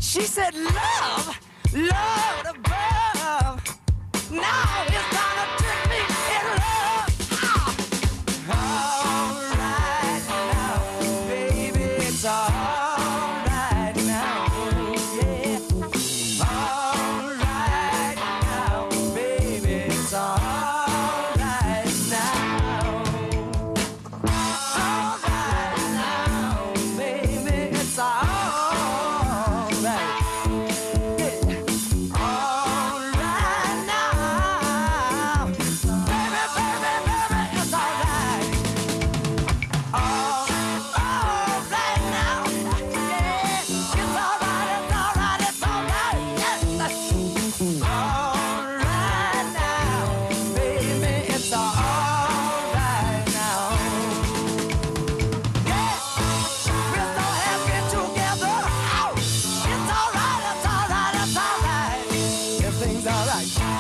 She said, love, love above. Now it's gonna trick me in love. All right now, baby, it's all right now, yeah. All right now, baby, it's all right now. All right now, baby, it's all right. All right now, baby, baby, baby, it's all right. All right now, yeah, it's all right, it's all right, it's all right, yes. All right now, baby, it's all right now. Yeah, we're so happy together. Ow! It's all right, it's all right, it's all right. Everything's all right. Yeah.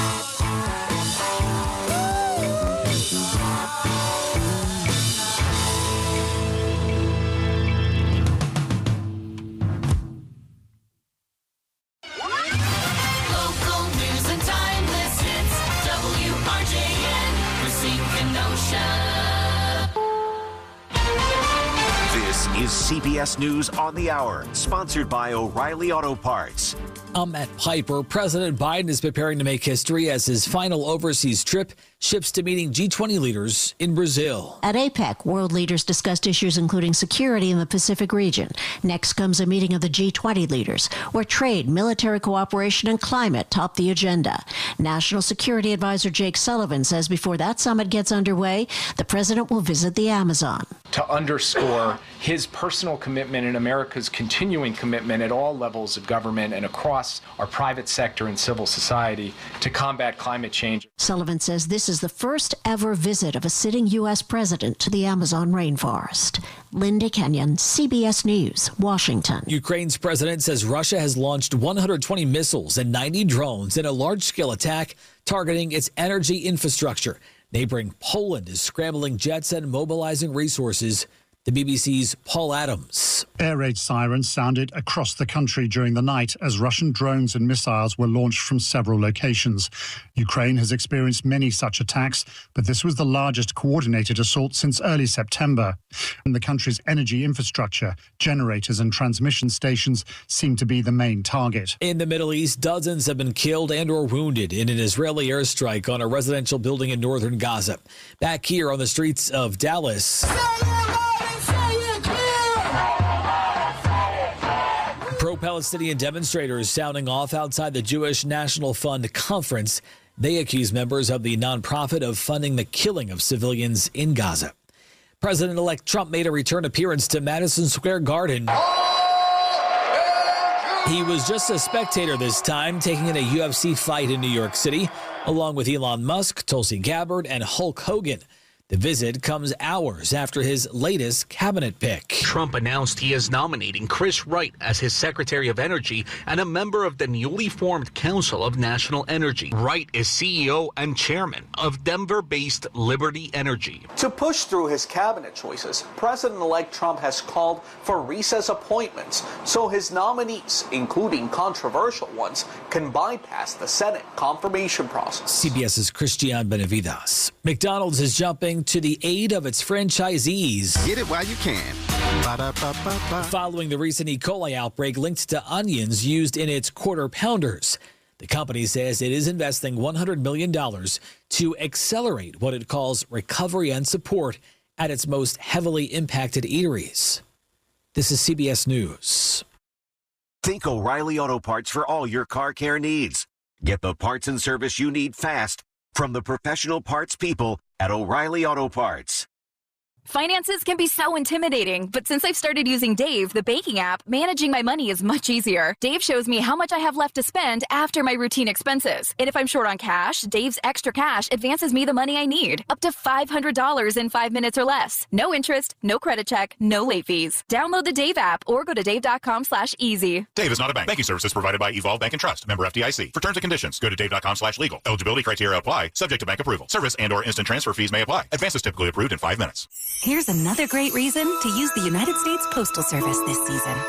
Local news and timeless hits. WRJN, Racine Kenosha. This is CBS News on the Hour, sponsored by O'Reilly Auto Parts. I'm Matt Piper. President Biden is preparing to make history as his final overseas trip shifts to meeting G20 leaders in Brazil. At APEC, world leaders discussed issues including security in the Pacific region. Next comes a meeting of the G20 leaders, where trade, military cooperation, and climate top the agenda. National Security Advisor Jake Sullivan says before that summit gets underway, the president will visit the Amazon. To underscore his personal commitment and America's continuing commitment at all levels of government and across our private sector and civil society to combat climate change. Sullivan says this is the first ever visit of a sitting U.S. president to the Amazon rainforest. Linda Kenyon, CBS News, Washington. Ukraine's president says Russia has launched 120 missiles and 90 drones in a large-scale attack targeting its energy infrastructure. Neighboring Poland is scrambling jets and mobilizing resources. The BBC's Paul Adams. Air raid sirens sounded across the country during the night as Russian drones and missiles were launched from several locations. Ukraine has experienced many such attacks, but this was the largest coordinated assault since early September. And the country's energy infrastructure, generators and transmission stations seem to be the main target. In the Middle East, dozens have been killed and or wounded in an Israeli airstrike on a residential building in northern Gaza. Back here on the streets of Dallas. Pro-Palestinian demonstrators sounding off outside the Jewish National Fund conference. They accuse members of the nonprofit of funding the killing of civilians in Gaza. President-elect Trump made a return appearance to Madison Square Garden. He was just a spectator this time, taking in a UFC fight in New York City, along with Elon Musk, Tulsi Gabbard, and Hulk Hogan. The visit comes hours after his latest cabinet pick. Trump announced he is nominating Chris Wright as his Secretary of Energy and a member of the newly formed Council of National Energy. Wright is CEO and chairman of Denver-based Liberty Energy. To push through his cabinet choices, President-elect Trump has called for recess appointments so his nominees, including controversial ones, can bypass the Senate confirmation process. CBS's Christian Benavides. McDonald's is jumping to the aid of its franchisees. Get it while you can. Ba-da-ba-ba-ba. Following the recent E. coli outbreak linked to onions used in its quarter pounders. The company says it is investing $100 million to accelerate what it calls recovery and support at its most heavily impacted eateries. This is CBS News. Think O'Reilly Auto Parts for all your car care needs. Get the parts and service you need fast from the professional parts people at O'Reilly Auto Parts. Finances can be so intimidating, but since I've started using Dave, the banking app, managing my money is much easier. Dave shows me how much I have left to spend after my routine expenses. And if I'm short on cash, Dave's Extra Cash advances me the money I need, up to $500 in 5 minutes or less. No interest, no credit check, no late fees. Download the Dave app or go to dave.com/easy. Dave is not a bank. Banking services provided by Evolve Bank and Trust. Member FDIC. For terms and conditions, go to dave.com/legal. Eligibility criteria apply, subject to bank approval. Service and or instant transfer fees may apply. Advances typically approved in 5 minutes. Here's another great reason to use the United States Postal Service this season.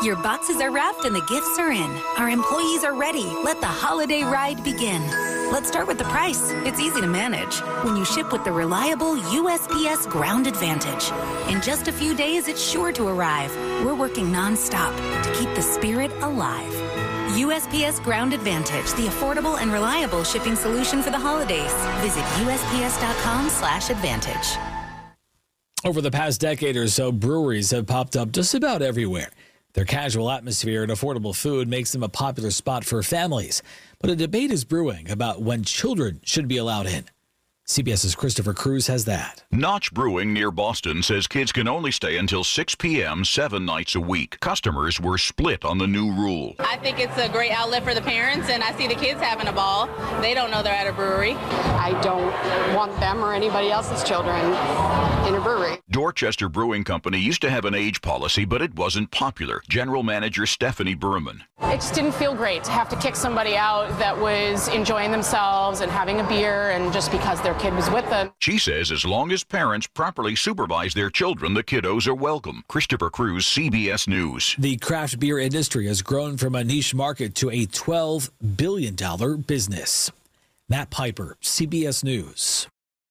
Your boxes are wrapped and the gifts are in. Our employees are ready. Let the holiday ride begin. Let's start with the price. It's easy to manage when you ship with the reliable USPS Ground Advantage. In just a few days, it's sure to arrive. We're working nonstop to keep the spirit alive. USPS Ground Advantage, the affordable and reliable shipping solution for the holidays. Visit USPS.com/advantage. Over the past decade or so, breweries have popped up just about everywhere. Their casual atmosphere and affordable food makes them a popular spot for families. But a debate is brewing about when children should be allowed in. CBS's Christopher Cruz has that. Notch Brewing near Boston says kids can only stay until 6 p.m. 7 nights a week. Customers were split on the new rule. I think it's a great outlet for the parents, and I see the kids having a ball. They don't know they're at a brewery. I don't want them or anybody else's children in a brewery. Dorchester Brewing Company used to have an age policy, but it wasn't popular. General Manager Stephanie Berman. It just didn't feel great to have to kick somebody out that was enjoying themselves and having a beer, and just because their kid was with them. She says as long as parents properly supervise their children, the kiddos are welcome. Christopher Cruz, CBS News. The craft beer industry has grown from a niche market to a $12 billion business. Matt Piper, CBS News.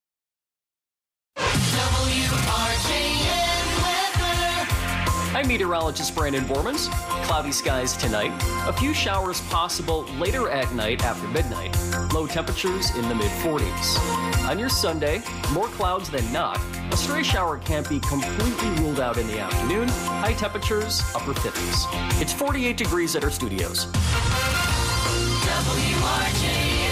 I'm meteorologist Brandon Bormans. Cloudy skies tonight. A few showers possible later at night after midnight. Low temperatures in the mid-40s. On your Sunday, more clouds than not. A stray shower can't be completely ruled out in the afternoon. High temperatures, upper 50s. It's 48 degrees at our studios. WRJN.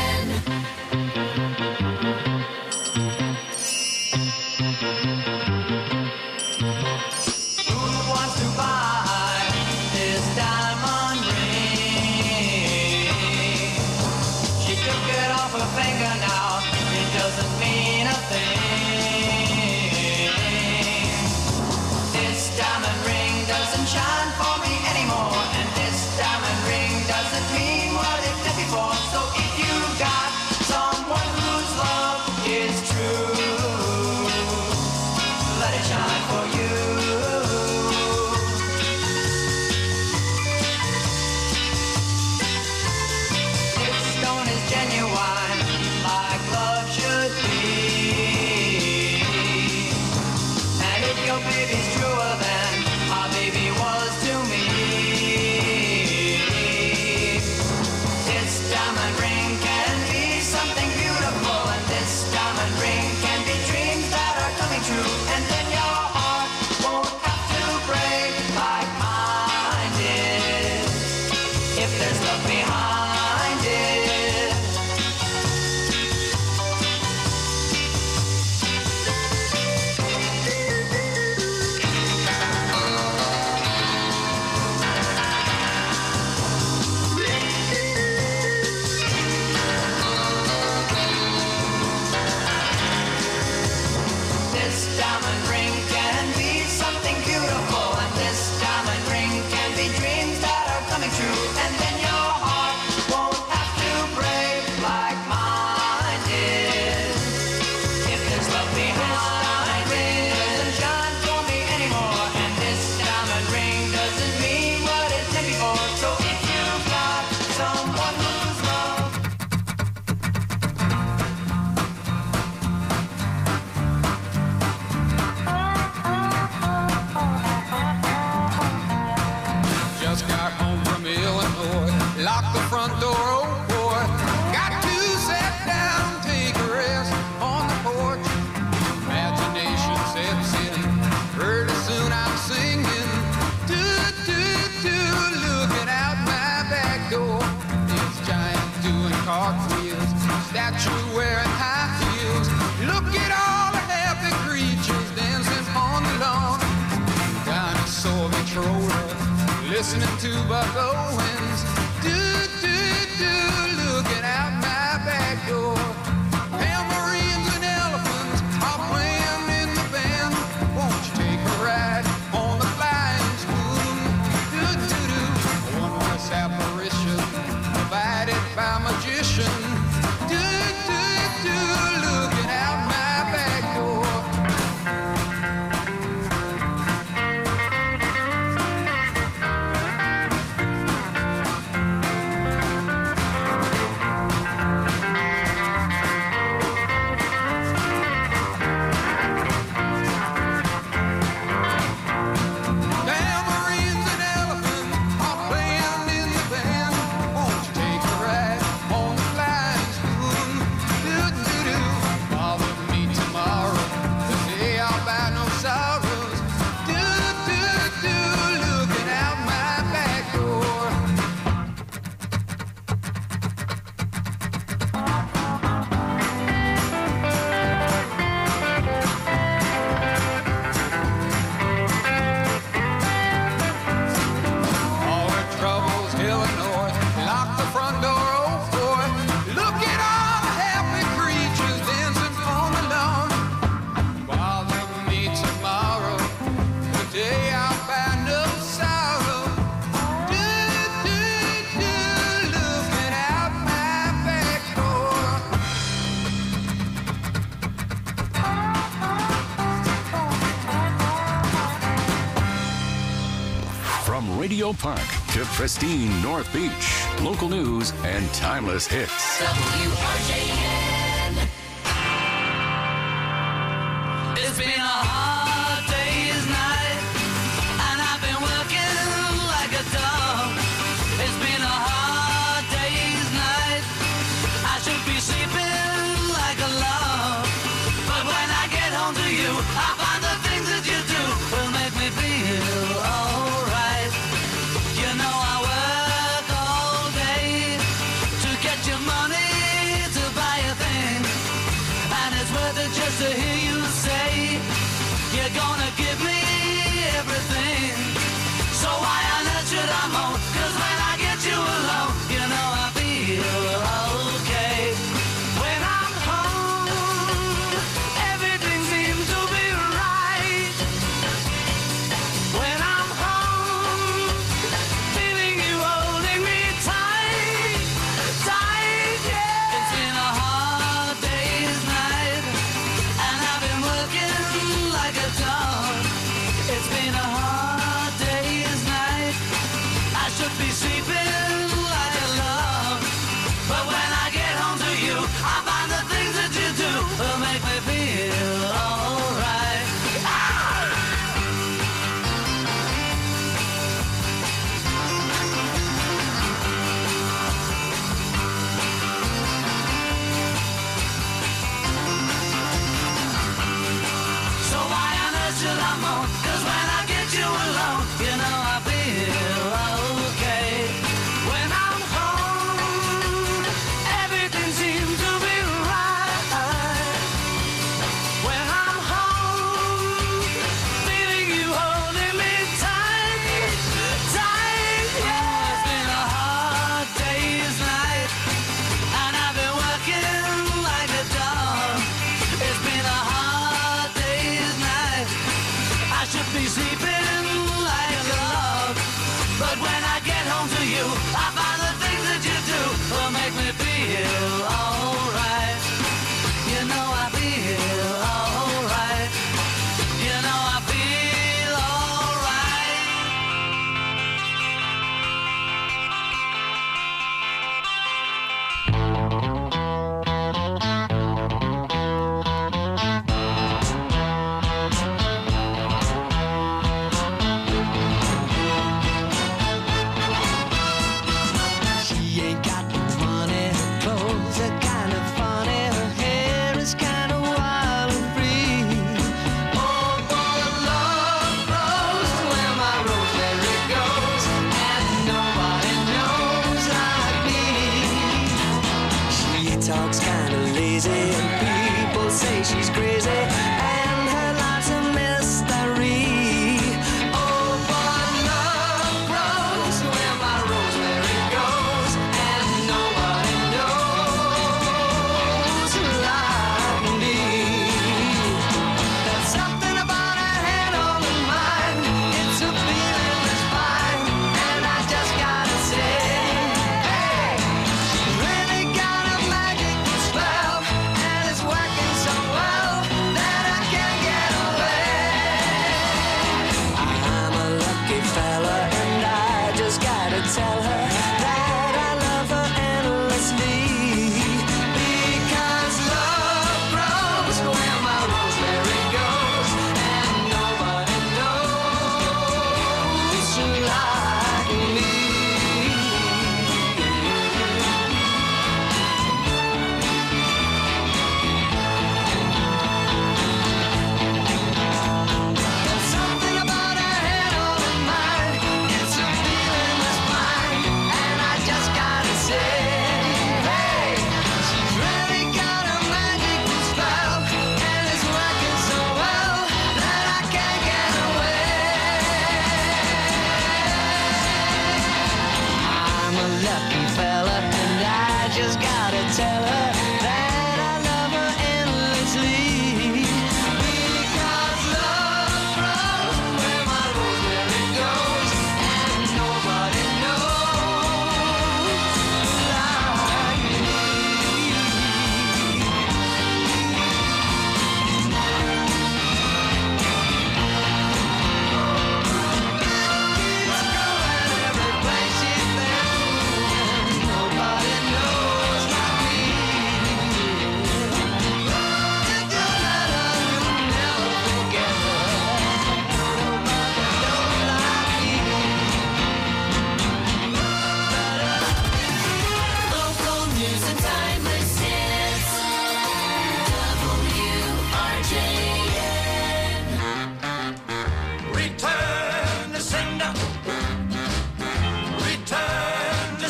Lock the front door, oh boy. Got to sit down, take a rest on the porch. Imagination sets in. Pretty soon I'm singing. Looking out my back door. This giant doing cartwheels. Statue wearing high heels. Look at all the happy creatures dancing on the lawn. Dinosaur controller. Listening to Buck Owens. Looking out my back door. Tambourines and elephants are playing in the band. Won't you take a ride on the flying spoon? A wondrous apparition provided by magician. Looking out my back door. From Radio Park to pristine North Beach, local news and timeless hits. WRJN. It's been a hard day's night, and I've been working like a dog. It's been a hard day's night. I should be sleeping like a log. But when I get home to you, I find the things that you do will make me feel alright. You know I work all day to get your money to buy a thing, and it's worth it just to hear you say you're gonna give me everything. So why on earth should I moan? 'Cause when I get you alone, you know I feel okay. When I'm home, everything seems to be right. When I'm home, feeling you holding me tight, tight, yeah. It's been a hard day's night, and I've been working like a dog. It's been a hard day's night. I should be sleeping like a log. But when I get home to you, I find the things that you do will make me feel alright. So why on earth should I moan? 'Cause when I get you alone, you know I feel okay. When I'm home, everything seems to be right. When I'm home, feeling you holding me tight, tight, yeah. It's been a hard day's night, and I've been working like a dog. It's been a hard day's night. I should be sleeping like a log. But when I get home to you, I find the things that you do will make me feel alright. You know I feel alright. You know I feel She ain't got no money, her clothes are kind of funny, her hair is kind of wild and free. Oh, boy, love grows where my rosemary goes, and nobody knows like me. She talks kind of lazy, and people say she's crazy, and her life's a mystery. Oh, but love grows where my rosemary goes, and nobody knows like me. There's something about her head on her mind. It's a feeling that's fine, and I just gotta say, hey, she's really got a magical spell, and it's working so well that I can't get away. I'm a lucky fella, and I just gotta tell her that I love her endlessly. Because love grows where my rosemary goes, and nobody knows like me. There's something about her head on her mind. It's a feeling that's fine, and I just gotta say, hey, she's really got a magical spell, and it's working so well that I can't get away. I'm a lucky fella, and I just gotta tell her that I love her endlessly. Because love grows where my rosemary goes, and nobody knows like me. It's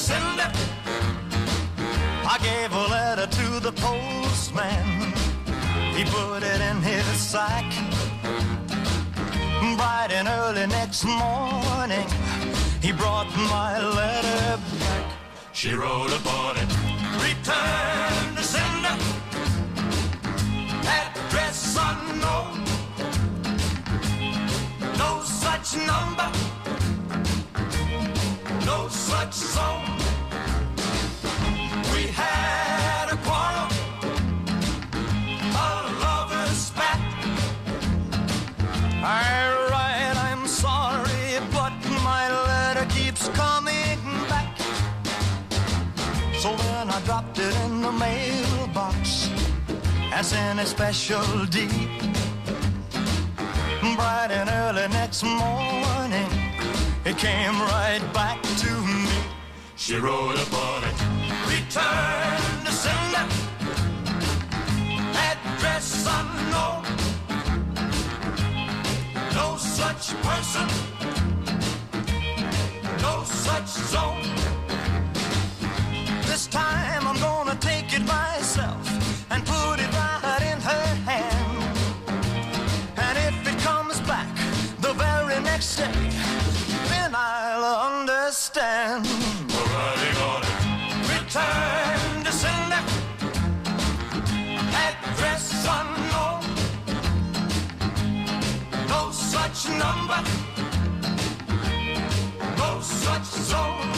cinder. I gave a letter to the postman. He put it in his sack. Bright and early next morning, he brought my letter back. She wrote upon it, return to sender, address unknown, no such number, no such zone. We had a quarrel, a lover's spat. Alright, I'm sorry, but my letter keeps coming back. So then I dropped it in the mailbox as in a special deed. Bright and early next morning, it came right back to me. She wrote upon it, return to sender, address unknown, no such person, no such zone. This time I'm gonna take it myself and put it right in her hand. And if it comes back the very next day, then I'll understand. We're writing on it, return to sender, address unknown, no such number, no such zone.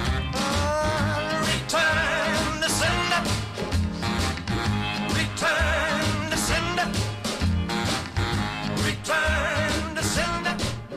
Return to sender, return to sender, return to sender.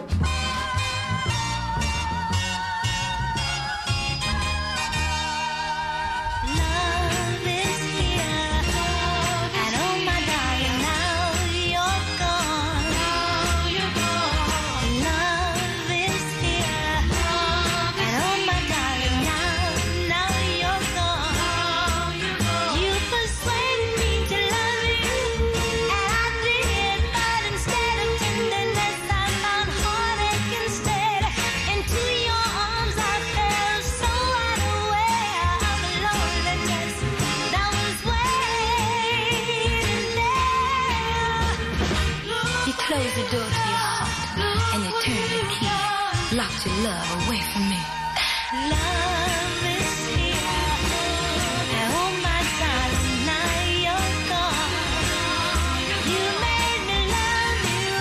Love is here, and oh my darling, now you're gone. Now you're gone. Love is here, and oh my darling, now you're gone. Now you're gone. You persuaded me to love you, and I did, but instead of tenderness, I found heartache instead. Into your arms I fell so unaware of the loneliness that was waiting there. You closed the door to your heart and you turned the key, locked your love away from me. Love is here, and oh my darling, now you're gone. You made me love you,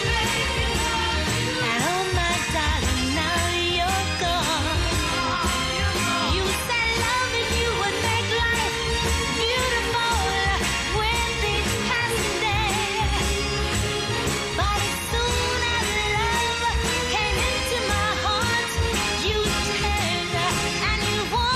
and oh my darling, now you're gone. You said loving you would make life beautiful with each passing day. But as soon as love came into my heart, you turned and you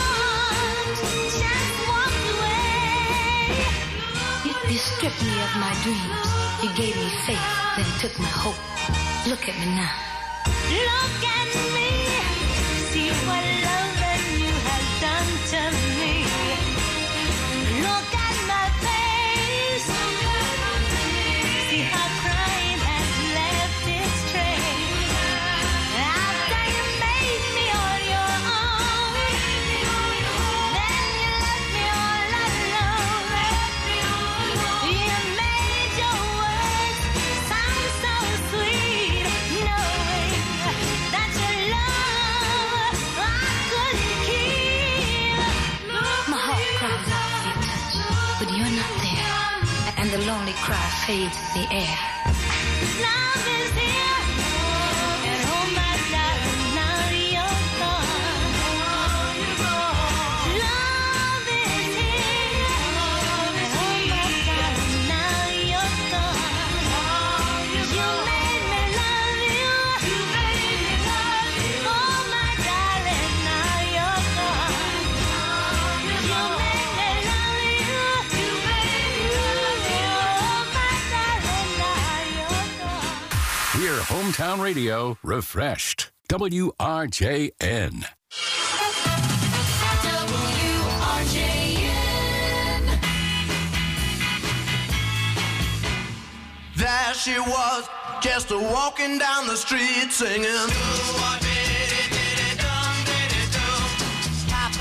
just walked away. You stripped me of my dreams. You gave me faith, then took my hope. Look at me now. Look at me, see what loving you has done to me. Look at my face, see how crying has left its trace. After you made me on your own, then you left me all alone. You made your words sound so sweet, knowing that your love I couldn't keep. My heart cries out for your touch, but you're not there. And the lonely cry fades in the air. Love is here, and oh my darling, now you're gone. Love is here, and oh my darling, now you're gone. You made me love you, oh my darling, now you're gone. You made me love you, oh my darling, now you're gone. Hear Hometown Radio refreshed. WRJN. There she was, just walking down the street singing. Stop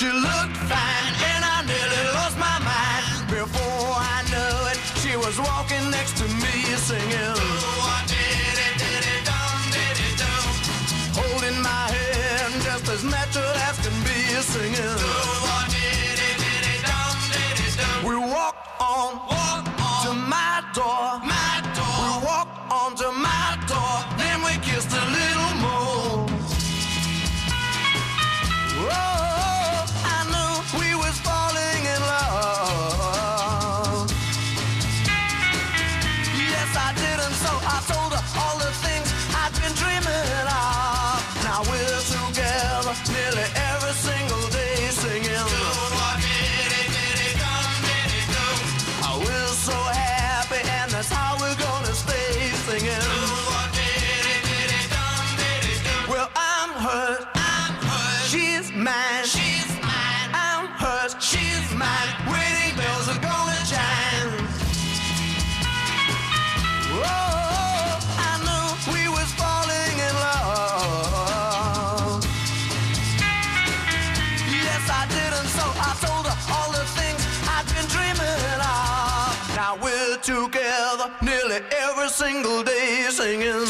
She looked fine and I nearly lost my mind. Before I knew it, she was walking next to me singing. Holding my hand just as natural as can be singing. We walked on to my door. We walked on to my door. Then we kissed a little more. Oh, I knew we was falling in love. Yes, I did, and so I told her all the things I'd been dreaming of. Now we're together nearly every single day singing. We're so happy, and that's how we're gonna stay singing. Well, I'm hers. She's mine. I'm hers. She's mine. Wedding bells are gonna chime. Oh, I knew we was falling in love. Yes, I did, and so I told her all the things I'd been dreaming of. Now we're together nearly every single day singing.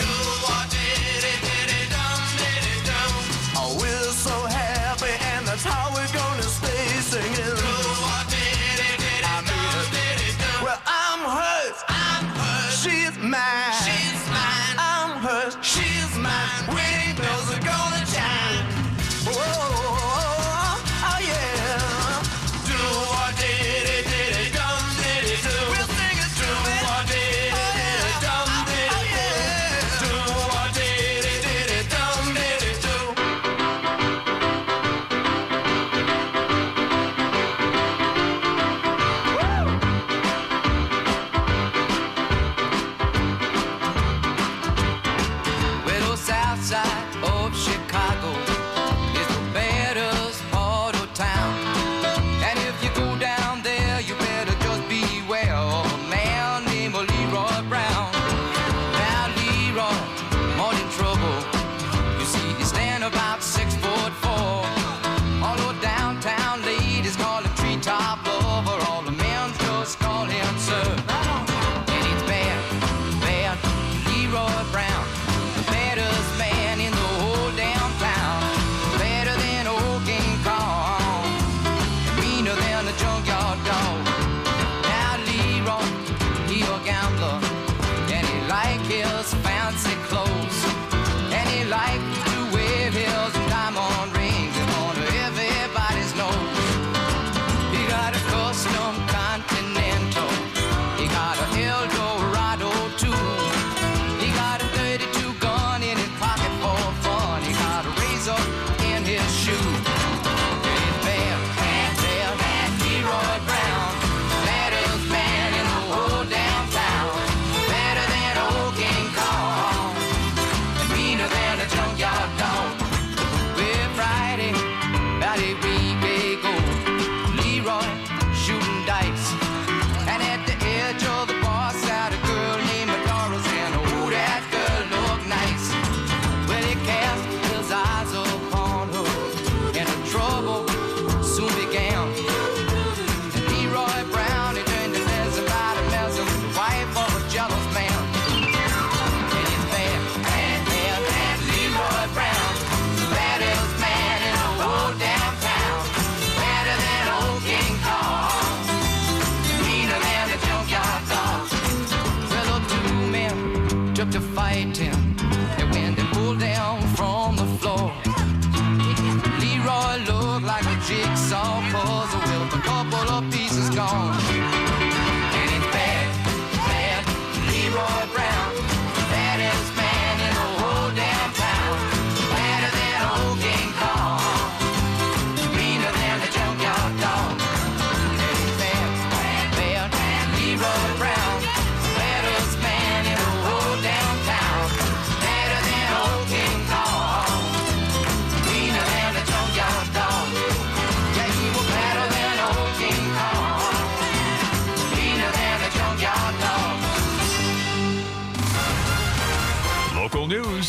Oh, we're so happy, and that's how we're gonna stay singing. Well, I'm hers. She's mine. I'm hers. She's mine. Wedding bells are gonna chime. Oh, oh yeah. Do what did it, dum did it do. We'll sing it through. Do what did it, dum did it do. Do what did it, dum did it do. Well, south side of Chicago is the baddest part of town. And if you go down there, you better just beware of a man named Leroy Brown. Now Leroy, more in trouble. You see, he stand about 6'4". All the downtown ladies call him treetop lover. All the men just call him sir. And it's bad, bad Leroy Brown. The baddest man in the whole damn town. Better than old King Kong. Meaner than a junkyard dog. Now Leroy, he a gambler. And he like his fancy clothes. And he like to wear his diamond rings in front of everybody's nose. He got a custom Continental. He got a Eldorado too. He got a 32 gun in his pocket for fun. He got a razor in his shoe. It's bad, bad, bad, bad Leroy Brown. Baddest man in the whole damn town. Better than old King Kong. And meaner than a junkyard dog. Well, Friday, about a week ago, Leroy shooting dice. And at the edge of the bar sat a girl named Doris, and oh, that girl looked nice. Well, he cast his eyes upon her, and the trouble soon began. And Leroy Brown, he turned his head about a mess with the wife of a jealous man. And it's bad, bad, bad, bad Leroy Brown. The baddest man in the whole damn town. Better than old King Kong. Meaner than a junkyard dog. Well, the two men took to fighting. They went and pulled down from the floor. Leroy looked like a jigsaw puzzle with a couple of pieces gone. And it's bad, bad Leroy Brown. Baddest man in the whole damn town. Better than old King Kong. Meaner than a junkyard dog. And it's bad, bad, bad Leroy Brown. Baddest man in the whole damn town. Better than old King Kong. Meaner than a junkyard dog. Yeah, he was better than old King Kong.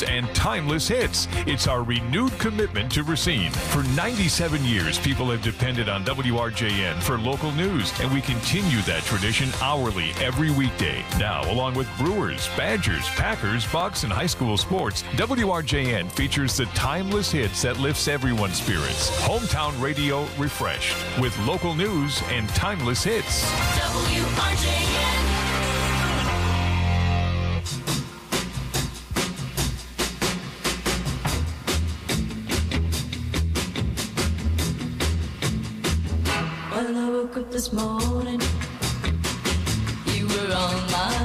news and timeless hits. It's our renewed commitment to Racine. For 97 years, people have depended on WRJN for local news, and we continue that tradition hourly every weekday. Now, along with Brewers, Badgers, Packers, Bucks, and high school sports, WRJN features the timeless hits that lifts everyone's spirits. Hometown radio refreshed with local news and timeless hits. WRJN. When I woke up this morning, you were on my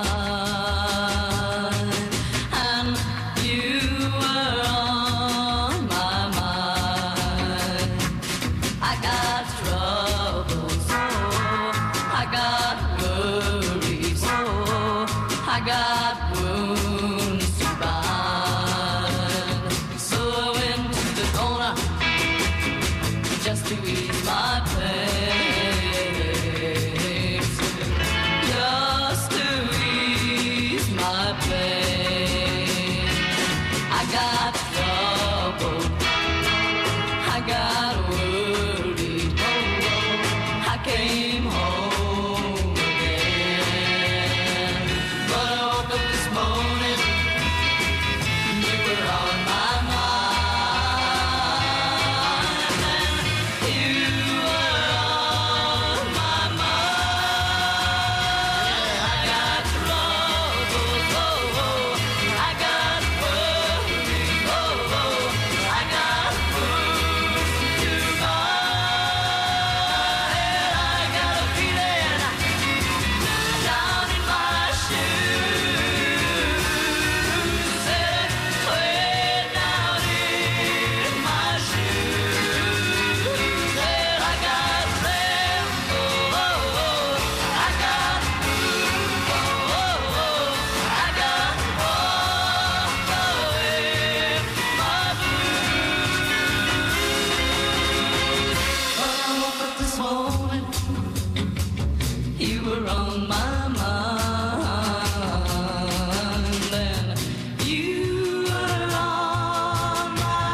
mind, and you were on my mind. I got troubles, I got worries, I got wounds to bind. So I went to the corner just to ease my pain, just to ease my pain. I got trouble, I got worried, I came home again. But I woke up this morning, you were on my mind, and you were on my mind. I got troubles, I got worries, I got wounds to bind. I got a feeling down in my shoes, way down in my shoes. I got tremble, I got move, I got walk away my blues. When I woke up this morning, you were on my mind, and you were on my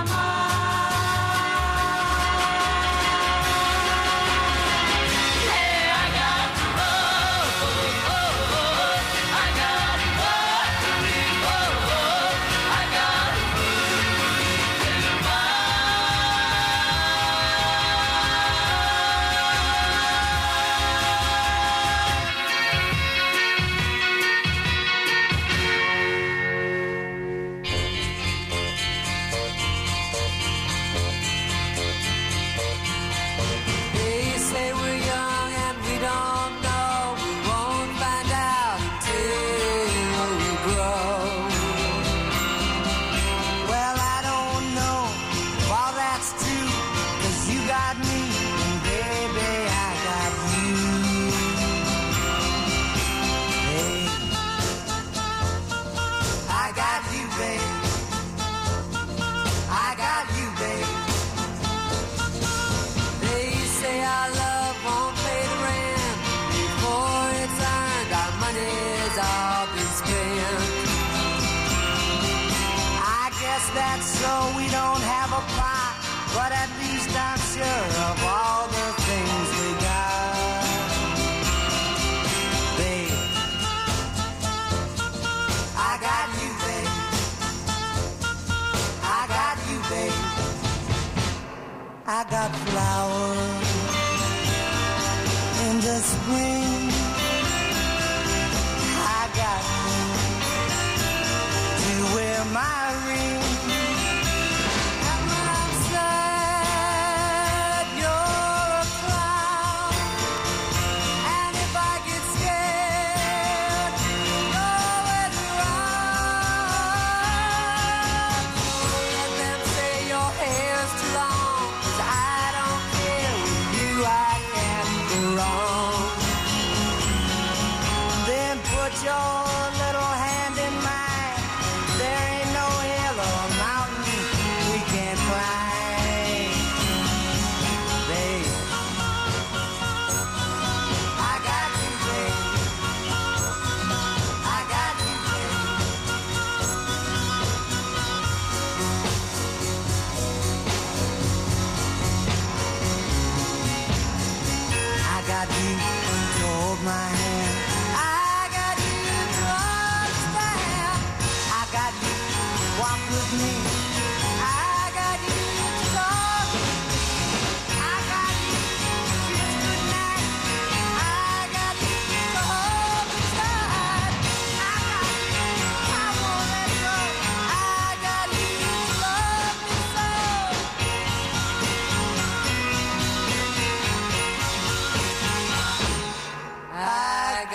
mind. Hey, I got trouble, I got worries, I got wounds to They say we're young and we don't know. We won't find out until we grow. Well, I don't know if all that's true, 'cause you got me, and baby, I got you. Hey, I got you, babe. I got you, babe. They say our love won't pay the rent before it's earned. Our money's all been spent. I guess that's so we don't have a pot, but at least I'm sure of all the things we got. Babe, I got you, babe. I got you, babe. I got flowers in the spring. I got you to wear my ring. And when I'm sad got you to hold my hand. I got you to understand. I got you to walk with me. I got you to talk. I got you to kiss goodnight. I got you to hold me tight. I got you, I won't let go. I got you to love me so. I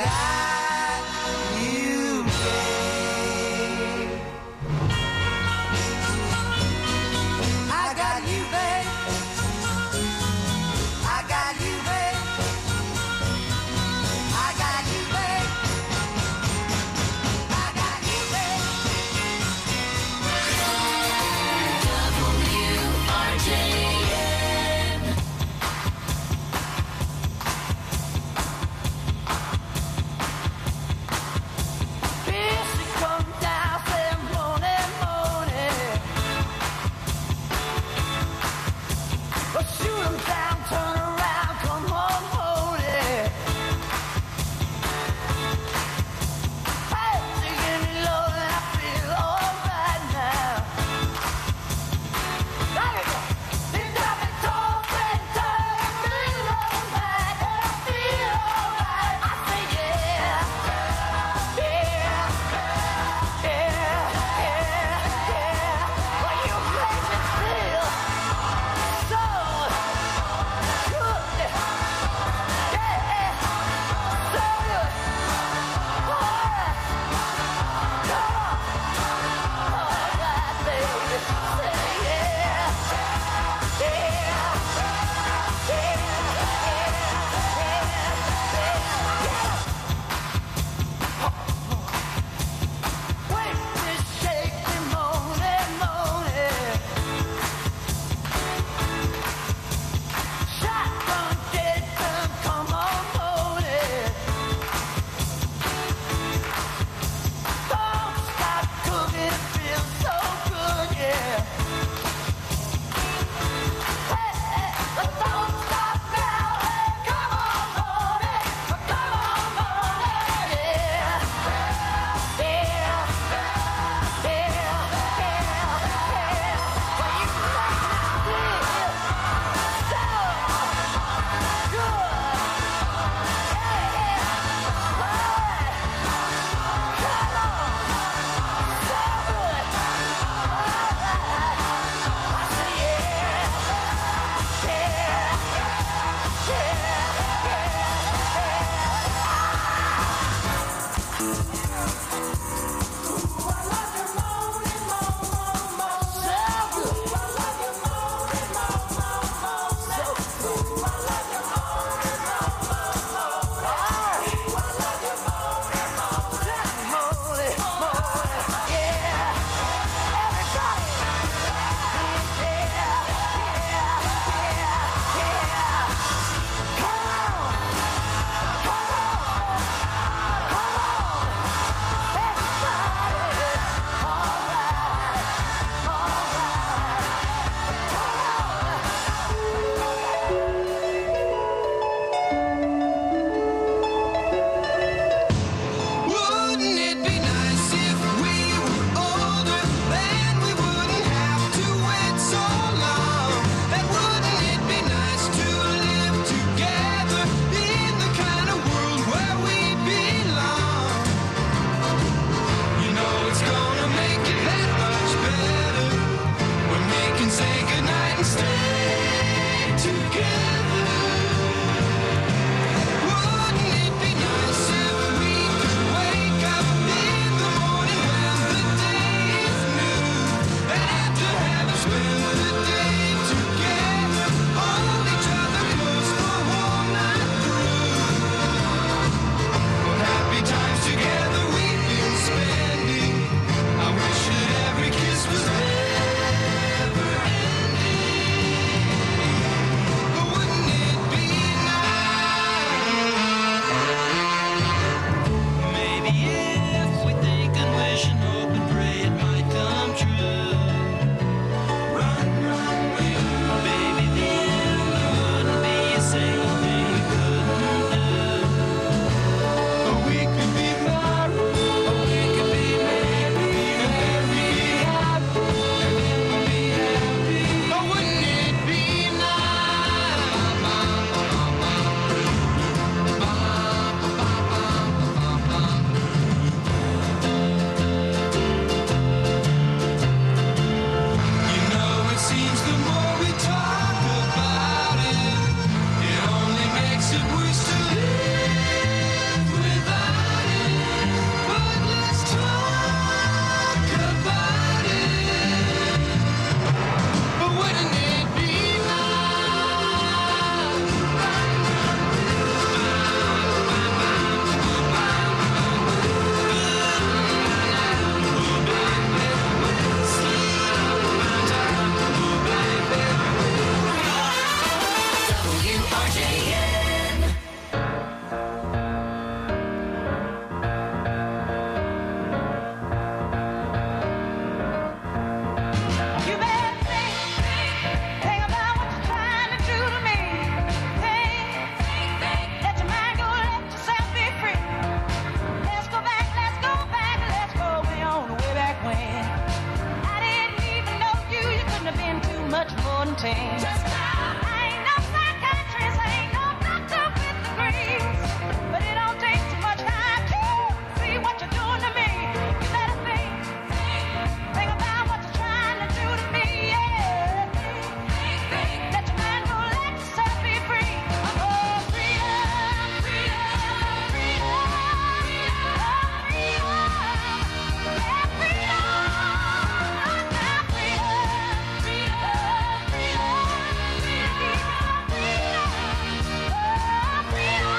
You better think about what you're trying to do to me. Think, let your mind go, let yourself be free. Let's go back, let's go way on, way back when. I didn't even know you couldn't have been too much more than 10. I ain't no psychiatrist, I ain't no doctor with degrees, but it don't take too much time to see what you're doing to me. You better think about what you're trying to do to me, yeah. Think, let your mind go, let yourself be free. Oh, freedom, freedom, freedom, oh, freedom, yeah, freedom, now freedom, freedom, freedom, freedom, freedom,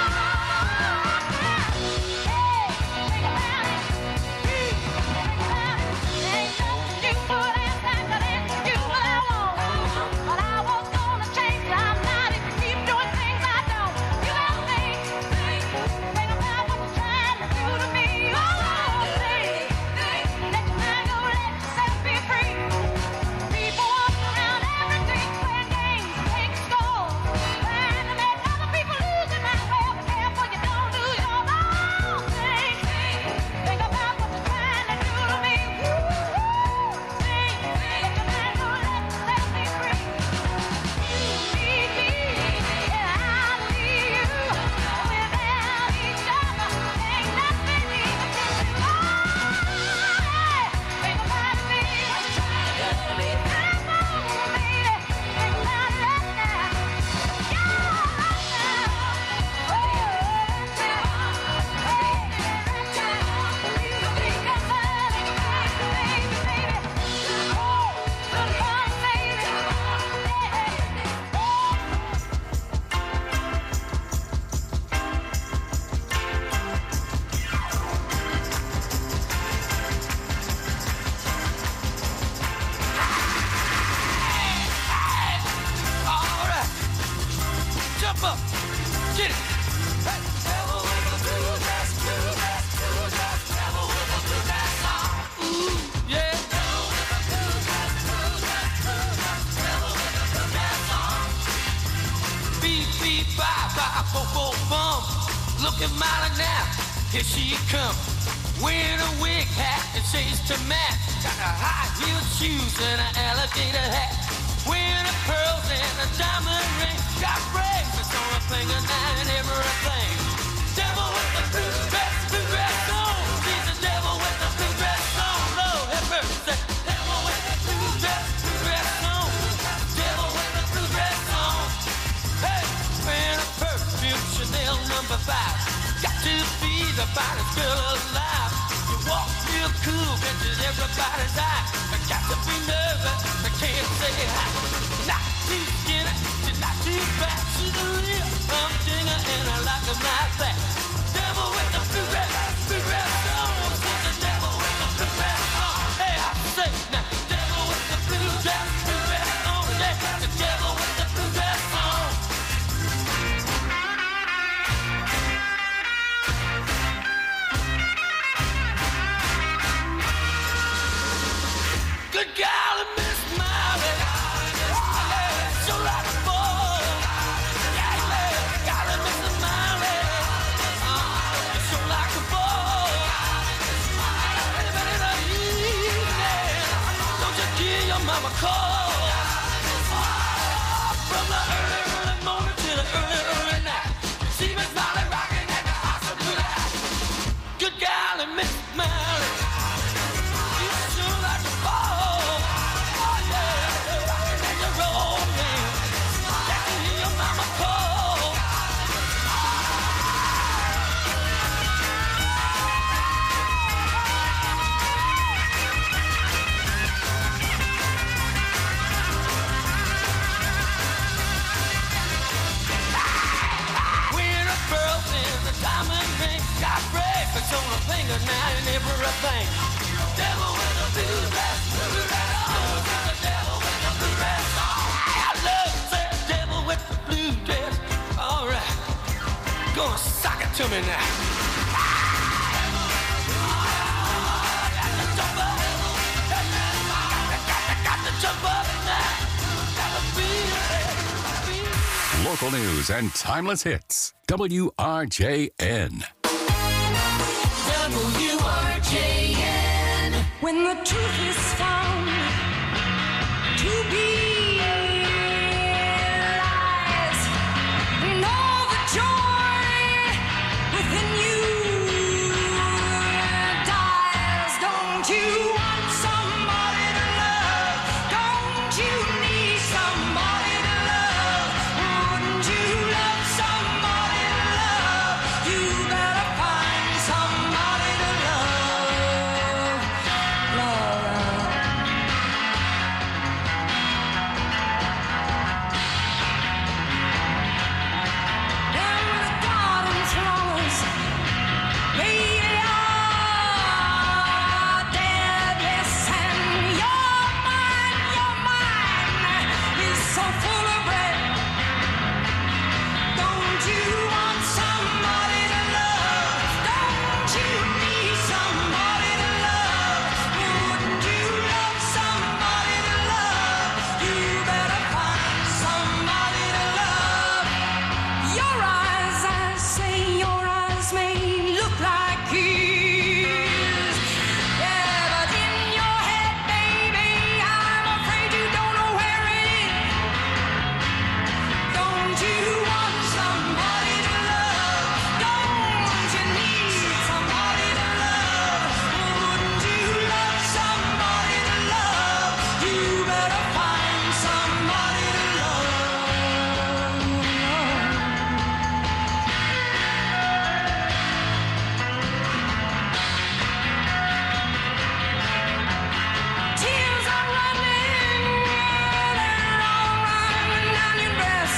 Looking mighty now, here she comes. Wearing a wig hat and shades to match. Got a high-heeled shoes and an alligator hat. Wearing a pearls and a diamond ring. Got bracelets on her finger now and everything. Devil with the blue dress on. She's the devil with the blue dress on. Lord have mercy. Devil with the blue dress on. Devil with the blue dress on. Hey, wearing a perfume Chanel number 5. Got to be the finest girl alive. You walk real cool, catches everybody's eye. I got to be nervous, I can't say hi. Not too skinny, she's not too fat. She's a real humdinger and I like her like that. Devil with the blue dress on. She's the devil with the blue dress on. Hey, I say now, devil with the blue dress on. Yeah, the devil with the blue dress on. Good golly, Miss Molly. Yeah, so like a ball. Yeah, golly, Miss Molly. So like a ball. Anybody know you? Don't you give your mama a call. From the early morning to the early night. See Miss Molly rocking at the hospital. Good golly, Miss Molly. You sure like a ball. On a finger now and everything. Devil with a blue dress on. The devil with the blue dress on. I love that devil with the blue dress. Oh, Gonna sock it to me now. Local news and timeless hits. WRJN. WRJN. When the truth is found to be lies, and all the joy within you dies. Don't you want somebody to love? Don't you need somebody to love? Wouldn't you love somebody to love? You better find somebody to love. Them the garden flowers, baby, are dead, yes, and your mind is so full of red. Don't you want somebody to love? Don't you need somebody to love? Wouldn't you love somebody to love? You better find somebody to love. Your eyes, I say, your eyes may look like his. Yeah, but in your head, baby, I'm afraid you don't know where it is. Don't you want somebody to love? Don't you need somebody to love? Wouldn't you love somebody to love? You better find somebody to Tears are running, they're all running down your breast.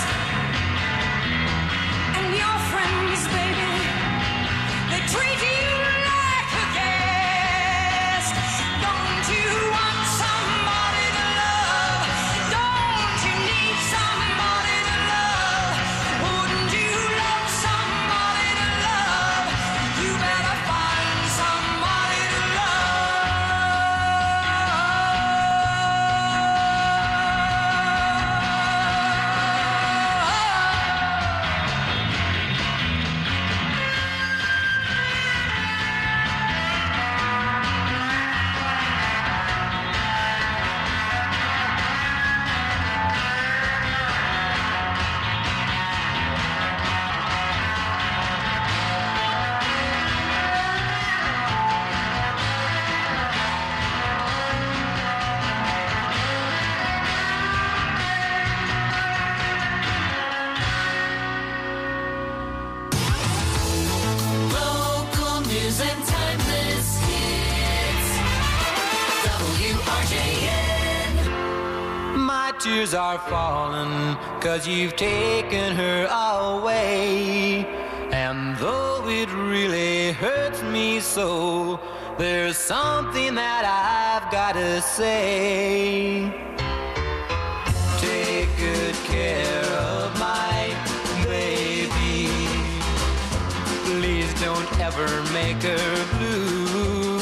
And your friends, baby, they treat you like a guest. Don't you want somebody to love? Don't you need somebody to love? Wouldn't you love somebody to love? You better find somebody to Local news and timeless hits. WRJN. My tears are falling 'cause you've taken her away. And though it really hurts me so, there's something that I've gotta say. Take good care of my baby. Please don't ever make her blue.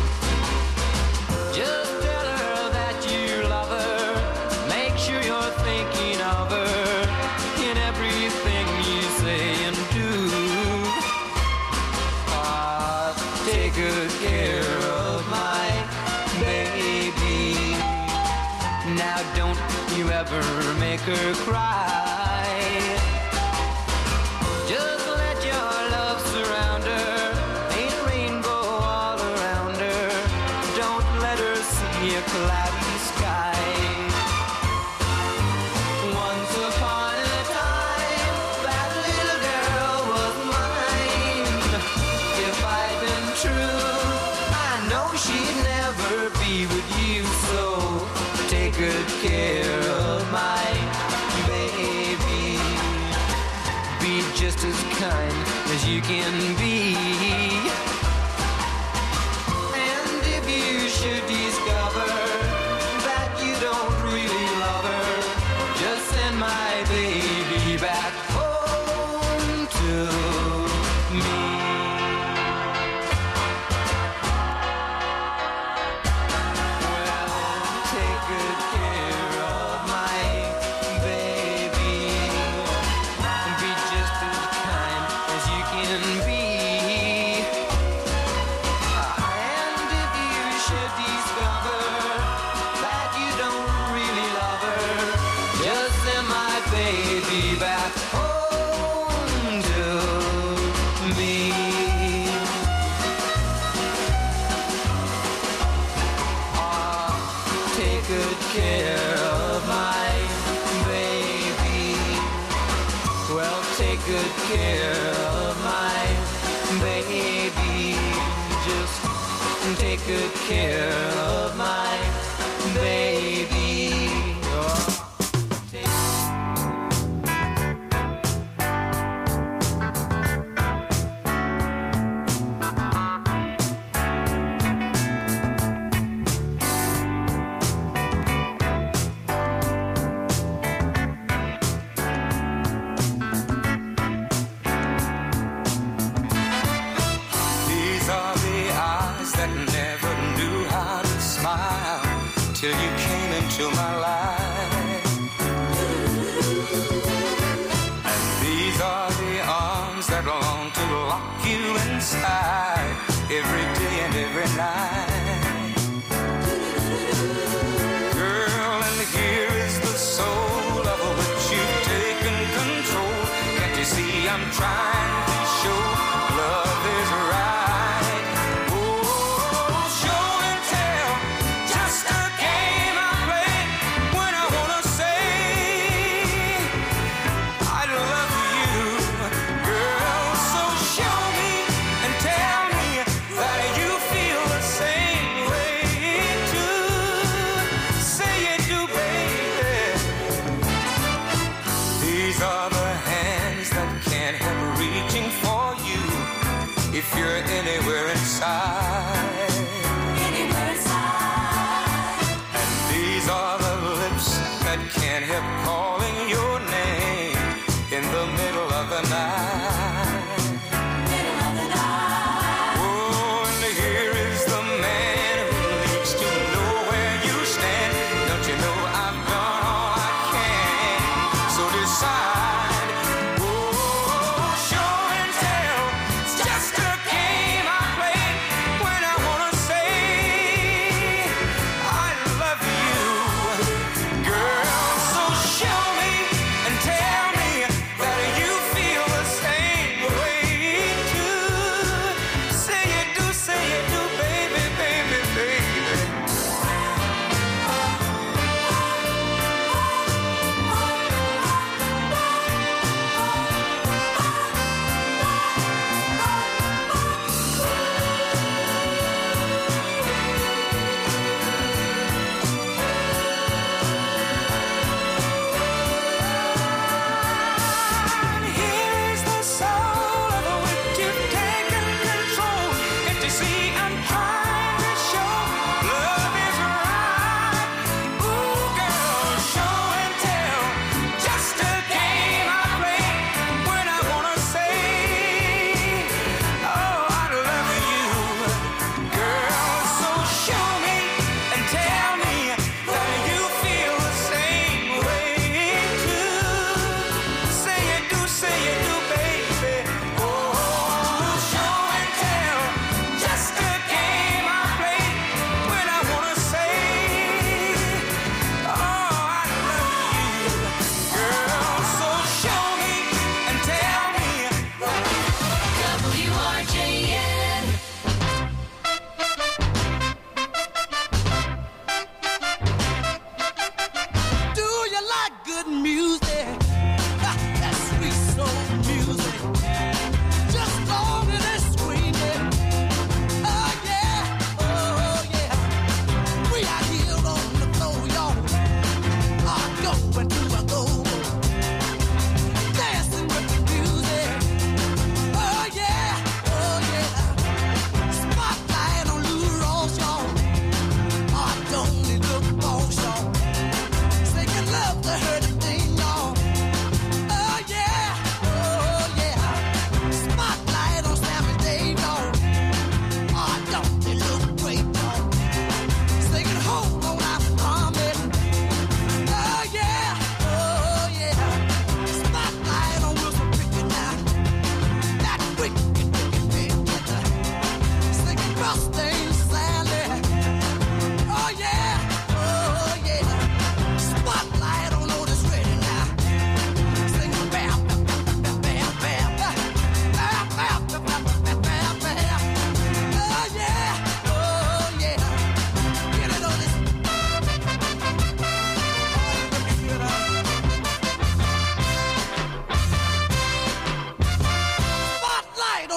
Just tell her that you love her. Make sure you're thinking of her in everything you say and do. Take good care of my baby. Now don't you ever make her cry. Just let your love surround her. Paint a rainbow all around her. Don't let her see a cloudy sky. Once upon a time, that little girl was mine. If I'd been true, I know she'd never be with you. So take good care of my baby. Be just as kind as you can be. And if you should discover that you don't really love her, just send my baby back home to can be. And if you should discover that you don't really love her, just send my baby back home to me. Take good care of my baby. Well, take good care of my baby. Just take good care of my baby. These are the eyes that never knew how to smile till you came into my life. And these are the arms that long to lock you inside every day and every night. Girl, and here is the soul of which you've taken control. Can't you see I'm trying to show love is right? Oh, show and tell, just a game I play when I wanna say I love you, girl. So show me and tell me that you feel the same way too. Say you do, baby. These are the hands that can't help reaching for you if you're anywhere inside. Anywhere inside. And these are the lips that can't help calling your name in the middle of the night. Middle of the night. Oh, and here is the man who needs to know where you stand. Don't you know I've done all I can? So decide. Oh, show and tell. It's just a game I play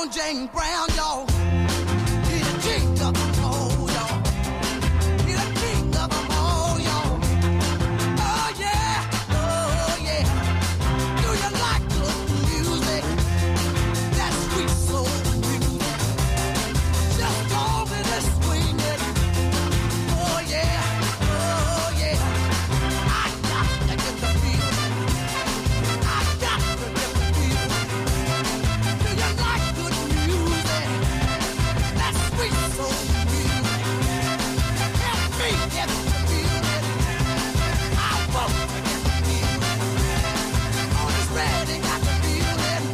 on Jane Brown, y'all. He's the king of them all, y'all. He's the king of them all, y'all. Oh yeah, oh yeah. Do you like good music? That sweet soul music. Just call me the swing it. Oh yeah, oh yeah. I got to get the feeling. I got to get the feeling. Do you like good music? That sweet soul music. Help me get the feeling. I want to get the feeling. On this ready, got the feeling.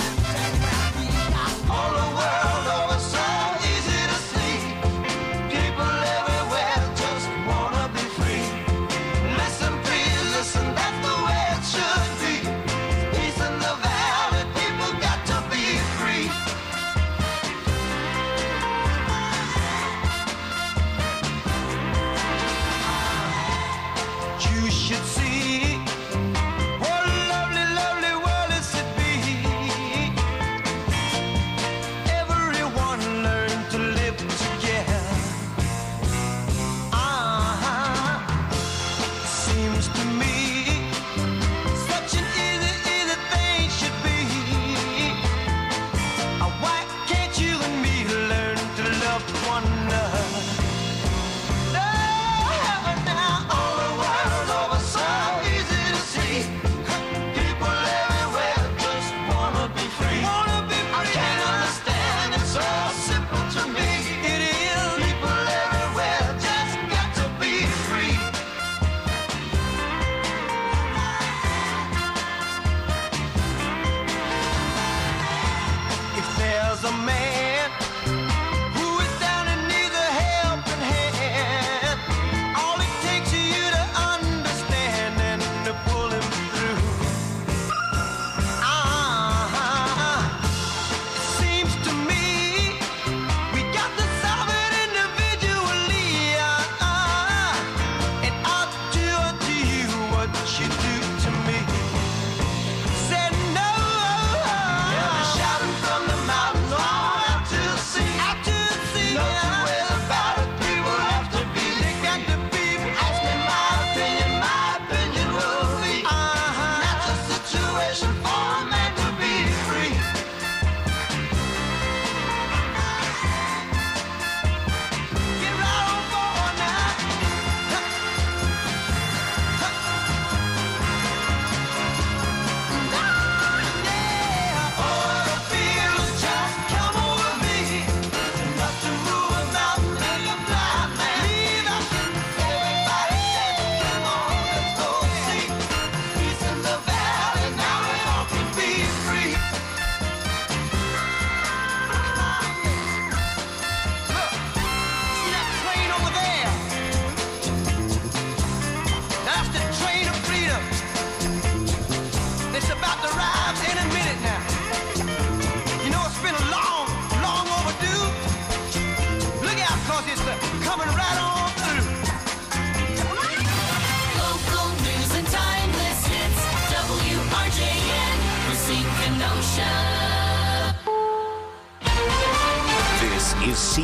All the world over, so easy to see. People everywhere just wanna be free. Listen, please, listen, that's the way it should be. Peace in the valley, people got to be free. You should see what a lovely, lovely world is to be. Everyone learn to live together. Seems to me such an easy, easy thing should be. Why can't you and me learn to love one another? Now all the world over, so easy to see. People everywhere just wanna be free. I can't understand, it's so simple to me. It is. People everywhere just got to be free. If there's a man who is down and needs a helping hand, all it takes is you to understand and to pull him through. Seems to me we got to solve it individually. And I'll do unto you what you do to me. Said no. They're shouting from the mountains all out to the sea. No two ways about it, people have to be. They got to be. Ask me my opinion will be. That's a situation for a man to be free. Get right on board now. Yeah. Oh, the feeling just come over me. Enough to move a mountain like a blind man. Everybody said, come on, let's go see. Peace in the valley, now we all can be free. Look, see that train over there? That's the train of freedom. It's about to arrive any minute now. You know, it's been a long, long overdue. Look out, cause it's coming right on through. Local news and timeless hits. WRJN, Racine, Kenosha. This is